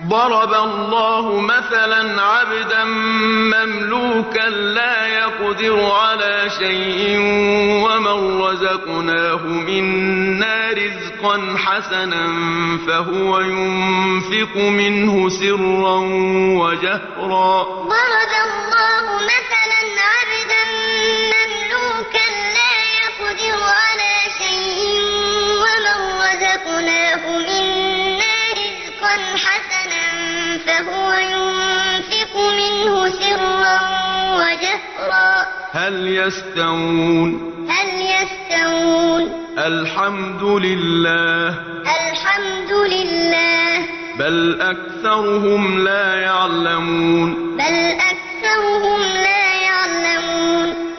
ضرب الله مثلا عبدا مملوكا لا يقدر على شيء ومن رزقناه منا رزقا حسنا فهو ينفق منه سرا وجهرا. ضرب الله مثلا عبدا مملوكا لا يقدر على شيء ومن رزقناه منا رزقا حسنا فهو ينفق منه سرا وجهرا هل يستوون الحمد لله بل أكثرهم لا يعلمون